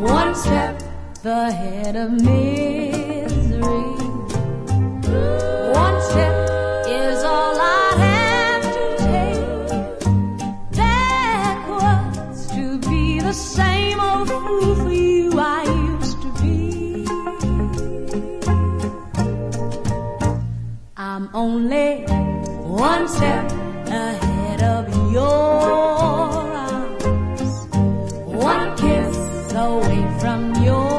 one step ahead of misery. One step is all I have to take. Backwards to be the same old fool for you I used to be. I'm only one step ahead of your arms, one kiss away from your